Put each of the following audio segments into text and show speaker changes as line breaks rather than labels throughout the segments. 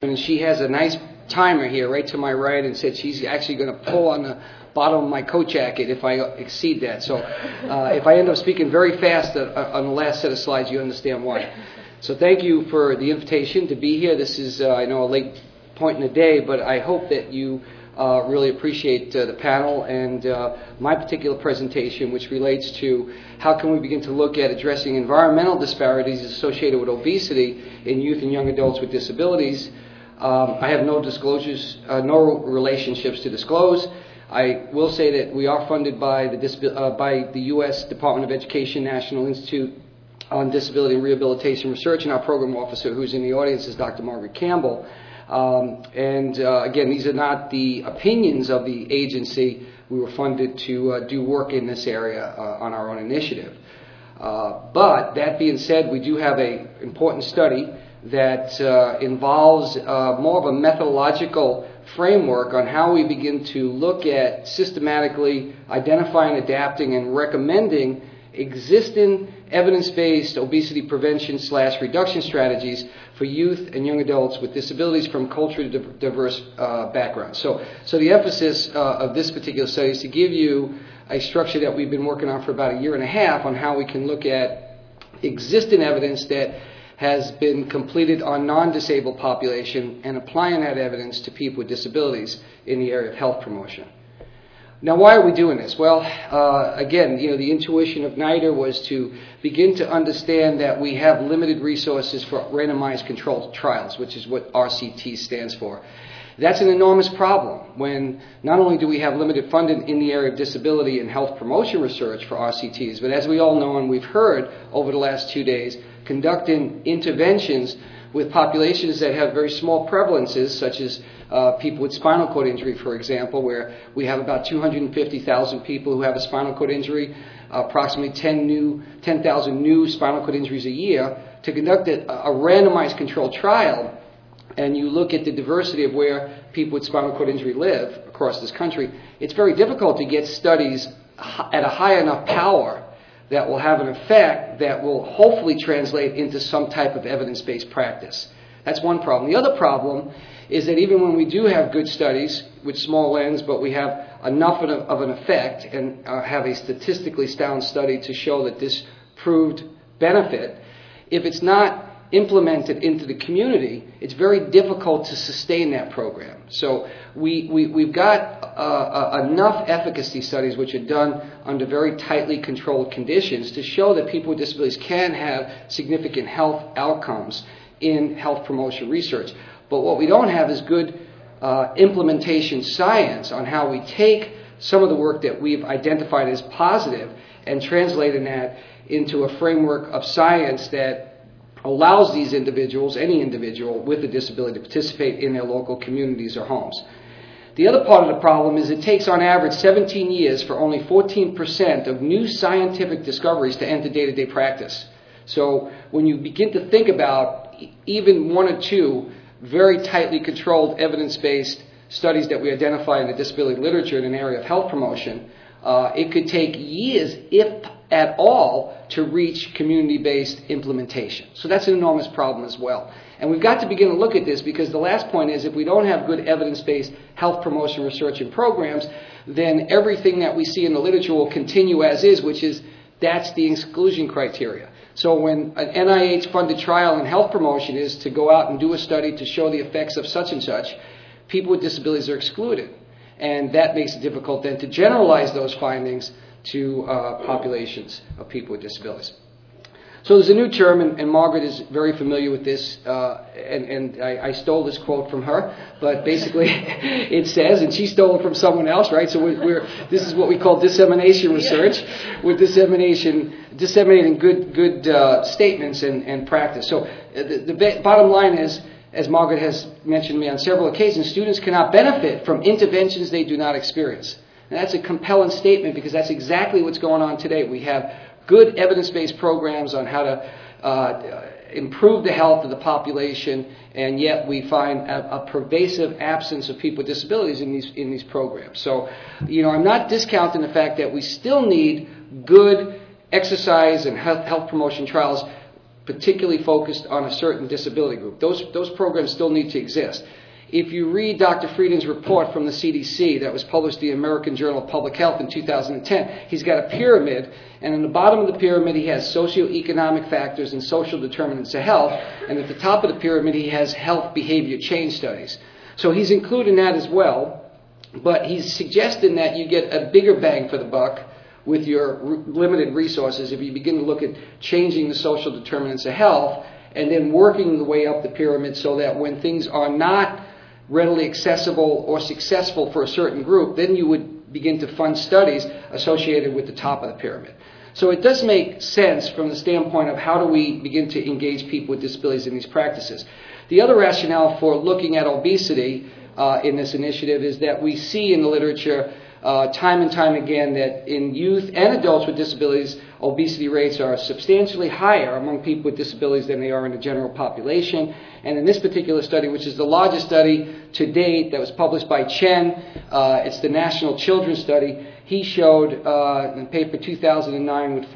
And she has a nice timer here right to my right and said she's actually going to pull on the bottom of my coat jacket if I exceed that. So if I end up speaking very fast on the last set of slides, you understand why. So thank you for the invitation to be here. This is, I know, a late point in the day, but I hope that you really appreciate the panel and my particular presentation, which relates to how can we begin to look at addressing environmental disparities associated with obesity in youth and young adults with disabilities. I have no disclosures, no relationships to disclose. I will say that we are funded by the U.S. Department of Education National Institute on Disability and Rehabilitation Research, and our program officer, who's in the audience, is Dr. Margaret Campbell. Again, these are not the opinions of the agency. We were funded to do work in this area on our own initiative. But that being said, we do have an important study that involves more of a methodological framework on how we begin to look at systematically identifying, adapting, and recommending existing evidence-based obesity prevention/reduction strategies for youth and young adults with disabilities from culturally diverse backgrounds. So the emphasis of this particular study is to give you a structure that we've been working on for about a year and a half on how we can look at existing evidence that has been completed on non-disabled population and applying that evidence to people with disabilities in the area of health promotion. Now, why are we doing this? Well, again, the intuition of NIDR was to begin to understand that we have limited resources for randomized controlled trials, which is what RCT stands for. That's an enormous problem when not only do we have limited funding in the area of disability and health promotion research for RCTs, but as we all know and we've heard over the last 2 days, conducting interventions with populations that have very small prevalences, such as people with spinal cord injury, for example, where we have about 250,000 people who have a spinal cord injury, approximately 10,000 new spinal cord injuries a year. To conduct a randomized controlled trial, and you look at the diversity of where people with spinal cord injury live across this country, it's very difficult to get studies at a high enough power that will have an effect that will hopefully translate into some type of evidence-based practice. That's one problem. The other problem is that even when we do have good studies with small n's, but we have enough of an effect and have a statistically sound study to show that this proved benefit, if it's not implemented into the community, it's very difficult to sustain that program. So we've got enough efficacy studies which are done under very tightly controlled conditions to show that people with disabilities can have significant health outcomes in health promotion research. But what we don't have is good implementation science on how we take some of the work that we've identified as positive and translating that into a framework of science that allows these individuals, any individual with a disability, to participate in their local communities or homes. The other part of the problem is it takes on average 17 years for only 14% of new scientific discoveries to enter day-to-day practice. So when you begin to think about even one or two very tightly controlled evidence-based studies that we identify in the disability literature in an area of health promotion, it could take years, if at all, to reach community-based implementation. So that's an enormous problem as well. And we've got to begin to look at this because the last point is if we don't have good evidence-based health promotion research and programs, then everything that we see in the literature will continue as is, which is that's the exclusion criteria. So when an NIH-funded trial in health promotion is to go out and do a study to show the effects of such and such, people with disabilities are excluded. And that makes it difficult then to generalize those findings to populations of people with disabilities. So there's a new term, and Margaret is very familiar with this, and I stole this quote from her, but basically it says, and she stole it from someone else, right? So this is what we call dissemination research. We're disseminating good statements and practice. So the bottom line is, as Margaret has mentioned to me on several occasions, students cannot benefit from interventions they do not experience. And that's a compelling statement because that's exactly what's going on today. We have good evidence-based programs on how to improve the health of the population, and yet we find a pervasive absence of people with disabilities in these programs. So, I'm not discounting the fact that we still need good exercise and health promotion trials particularly focused on a certain disability group. Those programs still need to exist. If you read Dr. Frieden's report from the CDC that was published in the American Journal of Public Health in 2010, he's got a pyramid, and in the bottom of the pyramid he has socioeconomic factors and social determinants of health, and at the top of the pyramid he has health behavior change studies. So he's including that as well, but he's suggesting that you get a bigger bang for the buck with your limited resources if you begin to look at changing the social determinants of health and then working the way up the pyramid so that when things are not readily accessible or successful for a certain group, then you would begin to fund studies associated with the top of the pyramid. So it does make sense from the standpoint of how do we begin to engage people with disabilities in these practices. The other rationale for looking at obesity in this initiative is that we see in the literature time and time again that in youth and adults with disabilities, obesity rates are substantially higher among people with disabilities than they are in the general population. And in this particular study, which is the largest study to date that was published by Chen, it's the National Children's Study, he showed in paper 2009 with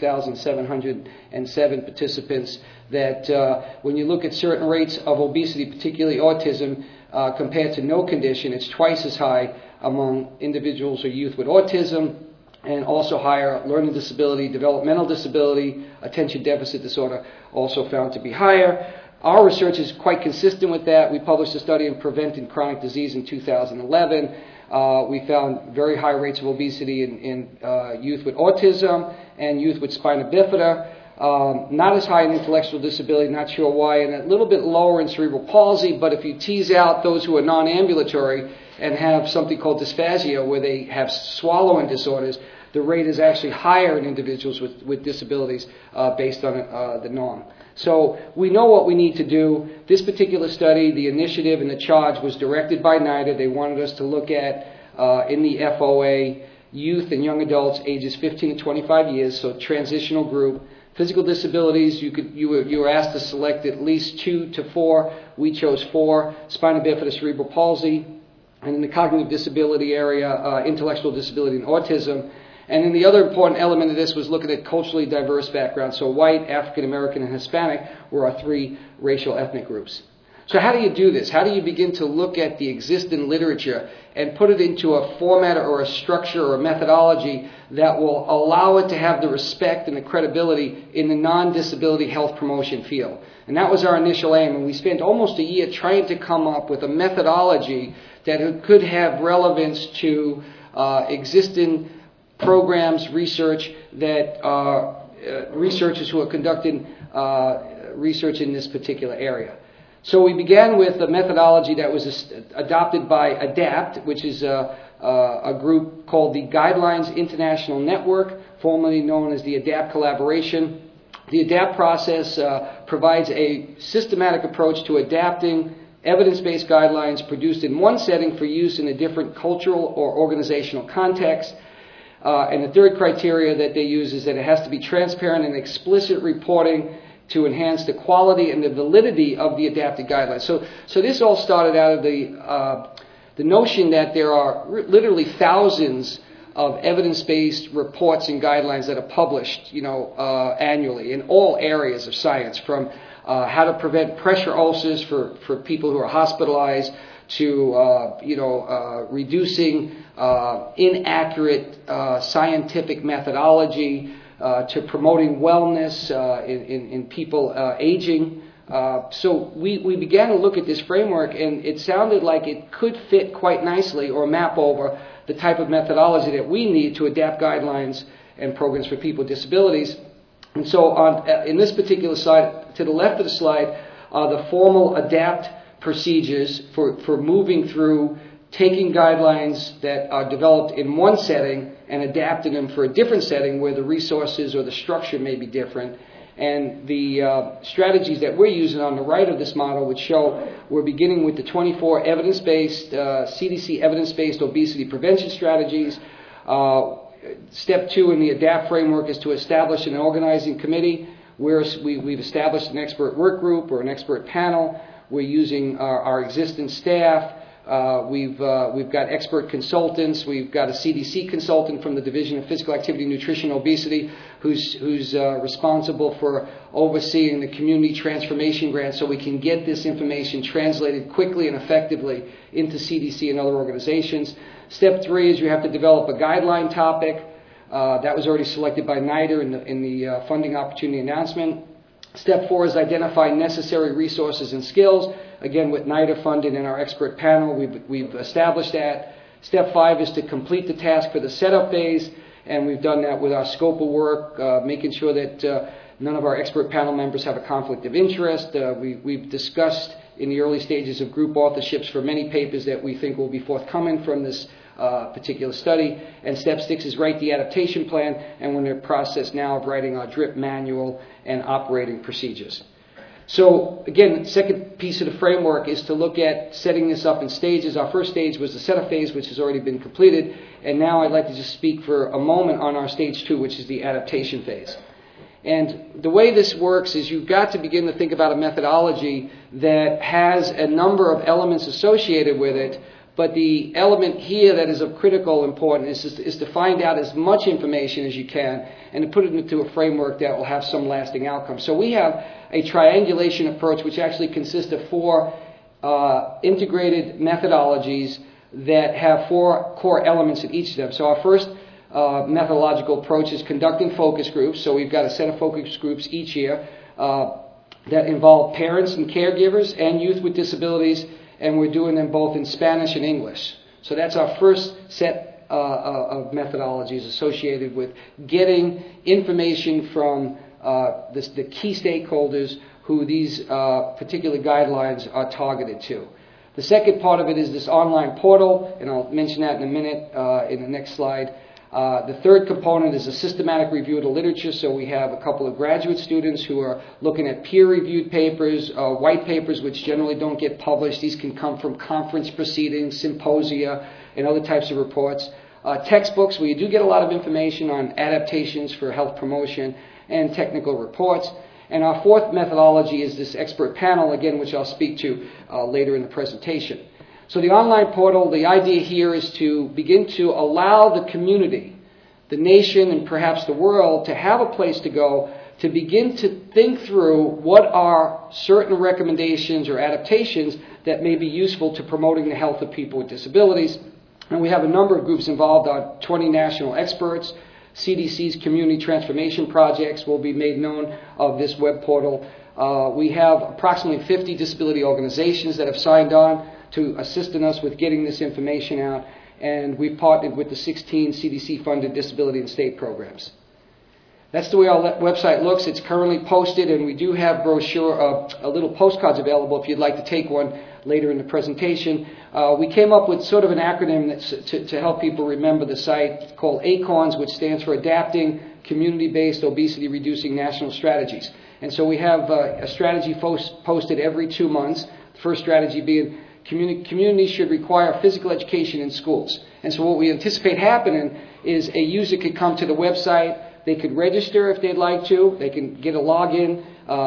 46,707 participants that when you look at certain rates of obesity, particularly autism, compared to no condition, it's twice as high among individuals or youth with autism, and also higher learning disability, developmental disability, attention deficit disorder, also found to be higher. Our research is quite consistent with that. We published a study in Preventing Chronic Disease in 2011. We found very high rates of obesity in youth with autism and youth with spina bifida. Not as high in intellectual disability, not sure why, and a little bit lower in cerebral palsy, but if you tease out those who are non-ambulatory and have something called dysphagia, where they have swallowing disorders, the rate is actually higher in individuals with disabilities based on the norm. So we know what we need to do. This particular study, the initiative and the charge was directed by NIDA. They wanted us to look at, in the FOA, youth and young adults ages 15 to 25 years, so transitional group. Physical disabilities, you were asked to select at least 2 to 4. We chose 4, spina bifida, cerebral palsy, and in the cognitive disability area, intellectual disability and autism. And then the other important element of this was looking at culturally diverse backgrounds. So white, African American, and Hispanic were our 3 racial ethnic groups. So how do you do this? How do you begin to look at the existing literature and put it into a format or a structure or a methodology that will allow it to have the respect and the credibility in the non-disability health promotion field? And that was our initial aim, and we spent almost a year trying to come up with a methodology that could have relevance to existing programs, research that researchers who are conducting research in this particular area. So we began with a methodology that was adopted by ADAPT, which is a group called the Guidelines International Network, formerly known as the ADAPT Collaboration. The ADAPT process provides a systematic approach to adapting evidence-based guidelines produced in one setting for use in a different cultural or organizational context. And the third criteria that they use is that it has to be transparent and explicit reporting to enhance the quality and the validity of the adapted guidelines. So this all started out of the notion that there are literally thousands of evidence-based reports and guidelines that are published, annually in all areas of science, from how to prevent pressure ulcers for people who are hospitalized to reducing inaccurate scientific methodology, to promoting wellness in people aging. So we began to look at this framework, and it sounded like it could fit quite nicely or map over the type of methodology that we need to adapt guidelines and programs for people with disabilities. And so in this particular slide, to the left of the slide, are the formal ADAPT procedures for moving through taking guidelines that are developed in one setting and adapting them for a different setting where the resources or the structure may be different. And the strategies that we're using on the right of this model would show we're beginning with the 24 evidence-based, CDC evidence-based obesity prevention strategies. Step 2 in the ADAPT framework is to establish an organizing committee where we've established an expert work group or an expert panel. We're using our existing staff. We've got expert consultants. We've got a CDC consultant from the Division of Physical Activity, Nutrition, Obesity, who's responsible for overseeing the community transformation grant, so we can get this information translated quickly and effectively into CDC and other organizations. Step 3 is you have to develop a guideline topic. That was already selected by NIDA in the funding opportunity announcement. Step 4 is identify necessary resources and skills. Again, with NIDA funded and our expert panel, we've established that. Step 5 is to complete the task for the setup phase, and we've done that with our scope of work, making sure that none of our expert panel members have a conflict of interest. We've discussed in the early stages of group authorships for many papers that we think will be forthcoming from this particular study. And step 6 is write the adaptation plan, and we're in the process now of writing our DRIP manual and operating procedures. So again, the second piece of the framework is to look at setting this up in stages. Our first stage was the setup phase, which has already been completed, and now I'd like to just speak for a moment on our stage 2, which is the adaptation phase. And the way this works is you've got to begin to think about a methodology that has a number of elements associated with it, but the element here that is of critical importance is to find out as much information as you can and to put it into a framework that will have some lasting outcome. So we have a triangulation approach which actually consists of 4 integrated methodologies that have 4 core elements in each of them. So our first methodological approach is conducting focus groups. So we've got a set of focus groups each year that involve parents and caregivers and youth with disabilities, and we're doing them both in Spanish and English. So that's our first set of methodologies associated with getting information from the key stakeholders who these particular guidelines are targeted to. The second part of it is this online portal, and I'll mention that in a minute in the next slide. The third component is a systematic review of the literature. So we have a couple of graduate students who are looking at peer-reviewed papers, white papers which generally don't get published. These can come from conference proceedings, symposia, and other types of reports. Textbooks, where you do get a lot of information on adaptations for health promotion, and technical reports. And our fourth methodology is this expert panel, again, which I'll speak to later in the presentation. So the online portal, the idea here is to begin to allow the community, the nation, and perhaps the world to have a place to go to begin to think through what are certain recommendations or adaptations that may be useful to promoting the health of people with disabilities. And we have a number of groups involved, 20 national experts. CDC's Community Transformation Projects will be made known of this web portal. We have approximately 50 disability organizations that have signed on to assisting us with getting this information out, and we've partnered with the 16 CDC-funded disability and state programs. That's the way our website looks. It's currently posted, and we do have a little postcards available if you'd like to take one later in the presentation. We came up with sort of an acronym that's to help people remember the site called ACORNS, which stands for Adapting Community-Based Obesity Reducing National Strategies. And so we have a strategy posted every 2 months. The first strategy being communities should require physical education in schools. And so what we anticipate happening is a user could come to the website, they could register if they'd like to, they can get a login,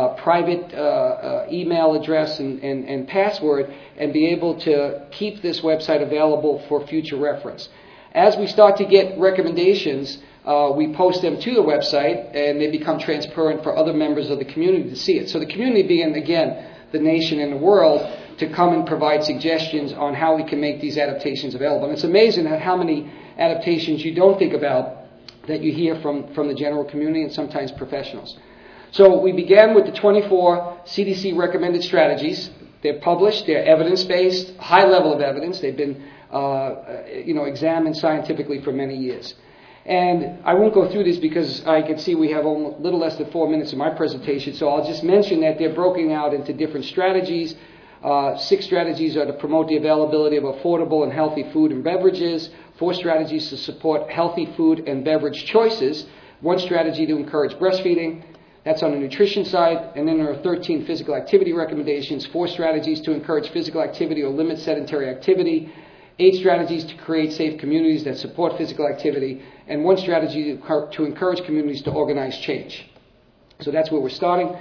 private email address and password, and be able to keep this website available for future reference. As we start to get recommendations, we post them to the website, and they become transparent for other members of the community to see it. So the community being, again, the nation and the world, to come and provide suggestions on how we can make these adaptations available. And it's amazing at how many adaptations you don't think about that you hear from the general community and sometimes professionals. So we began with the 24 CDC recommended strategies. They're published, they're evidence-based, high level of evidence. They've been examined scientifically for many years. And I won't go through these because I can see we have a little less than 4 minutes in my presentation, so I'll just mention that they're broken out into different strategies. 6 strategies are to promote the availability of affordable and healthy food and beverages, 4 strategies to support healthy food and beverage choices, 1 strategy to encourage breastfeeding. That's on the nutrition side. And then there are 13 physical activity recommendations, 4 strategies to encourage physical activity or limit sedentary activity, 8 strategies to create safe communities that support physical activity, and 1 strategy to encourage communities to organize change. So that's where we're starting.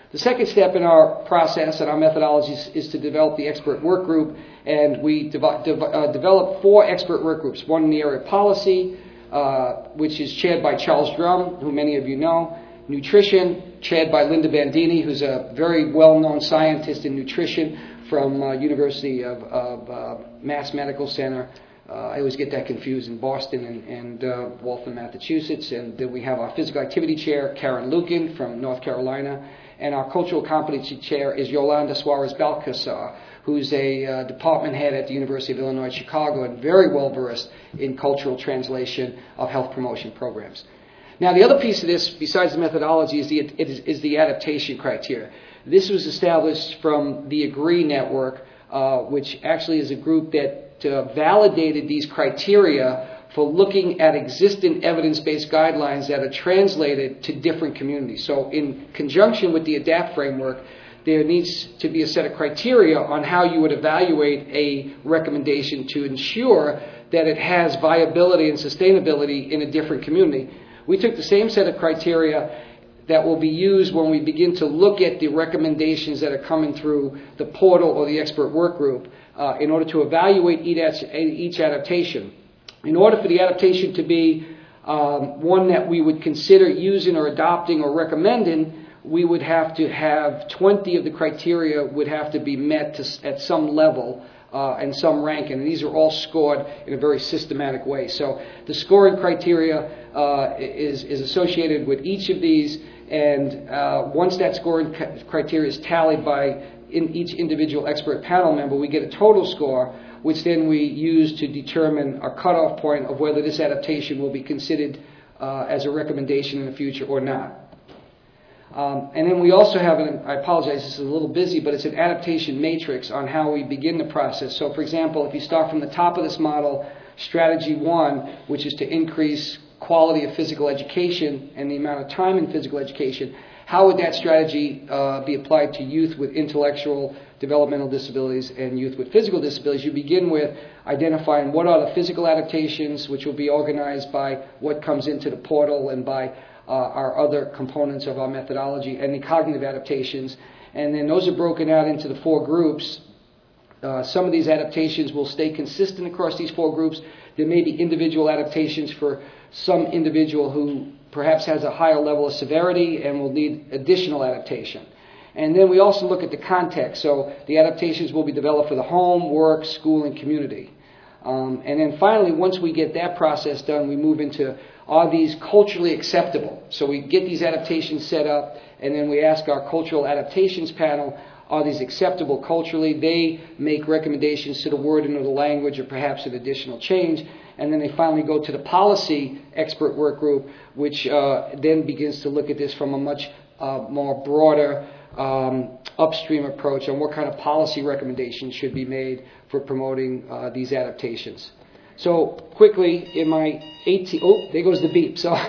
The second step in our process and our methodologies is to develop the expert work group, and we develop 4 expert work groups. One in the area of policy, which is chaired by Charles Drum, who many of you know. Nutrition, chaired by Linda Bandini, who's a very well-known scientist in nutrition from University of Mass Medical Center. I always get that confused, in Boston and Waltham, Massachusetts. And then we have our physical activity chair, Karen Lukin from North Carolina. And our cultural competency chair is Yolanda Suarez Balcazar, who's a department head at the University of Illinois Chicago and very well versed in cultural translation of health promotion programs. Now, the other piece of this, besides the methodology, is the adaptation criteria. This was established from the AGREE network, which actually is a group that validated these criteria for looking at existing evidence-based guidelines that are translated to different communities. So in conjunction with the ADAPT framework, there needs to be a set of criteria on how you would evaluate a recommendation to ensure that it has viability and sustainability in a different community. We took the same set of criteria that will be used when we begin to look at the recommendations that are coming through the portal or the expert work group in order to evaluate each adaptation. In order for the adaptation to be one that we would consider using or adopting or recommending, we would have to have 20 of the criteria would have to be met at some level and some ranking. And these are all scored in a very systematic way. So the scoring criteria is associated with each of these, and once that scoring criteria is tallied by each individual expert panel member, we get a total score, which then we use to determine a cutoff point of whether this adaptation will be considered as a recommendation in the future or not. And then we also have, I apologize, this is a little busy, but it's an adaptation matrix on how we begin the process. So, for example, if you start from the top of this model, strategy 1, which is to increase quality of physical education and the amount of time in physical education, how would that strategy be applied to youth with intellectual developmental disabilities and youth with physical disabilities? You begin with identifying what are the physical adaptations, which will be organized by what comes into the portal and by our other components of our methodology, and the cognitive adaptations. And then those are broken out into the 4 groups. Some of these adaptations will stay consistent across these 4 groups. There may be individual adaptations for some individual who perhaps has a higher level of severity and will need additional adaptation. And then we also look at the context. So the adaptations will be developed for the home, work, school, and community. And then finally, once we get that process done, we move into, are these culturally acceptable? So we get these adaptations set up, and then we ask our cultural adaptations panel, are these acceptable culturally? They make recommendations to the wording or the language or perhaps an additional change. And then they finally go to the policy expert work group, which then begins to look at this from a much more broader upstream approach on what kind of policy recommendations should be made for promoting these adaptations. So quickly, in my 18... Oh, there goes the beep. So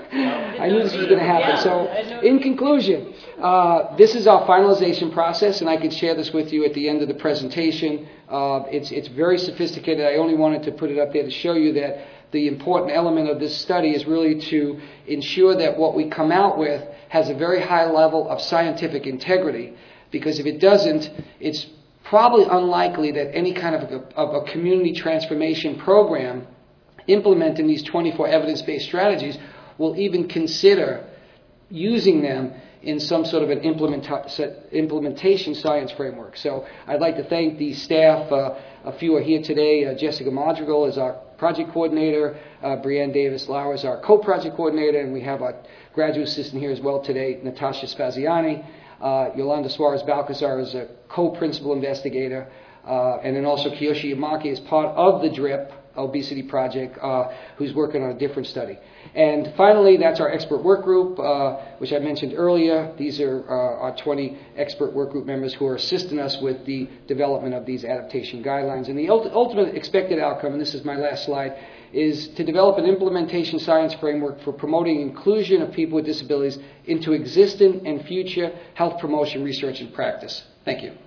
I knew this was going to happen. So in conclusion, this is our finalization process, and I could share this with you at the end of the presentation. It's very sophisticated. I only wanted to put it up there to show you that the important element of this study is really to ensure that what we come out with has a very high level of scientific integrity, because if it doesn't, it's probably unlikely that any kind of a community transformation program implementing these 24 evidence-based strategies will even consider using them in some sort of an implementation science framework. So I'd like to thank the staff. A few are here today. Jessica Madrigal is our project coordinator. Brianne Davis-Lauer is our co-project coordinator. And we have our graduate assistant here as well today, Natasha Spaziani. Yolanda Suarez-Balcazar is a co-principal investigator. And then also Kiyoshi Yamaki is part of the DRIP obesity project, who's working on a different study. And finally, that's our expert work group, which I mentioned earlier. These are our 20 expert work group members who are assisting us with the development of these adaptation guidelines. And the ultimate expected outcome, and this is my last slide, is to develop an implementation science framework for promoting inclusion of people with disabilities into existing and future health promotion research and practice. Thank you.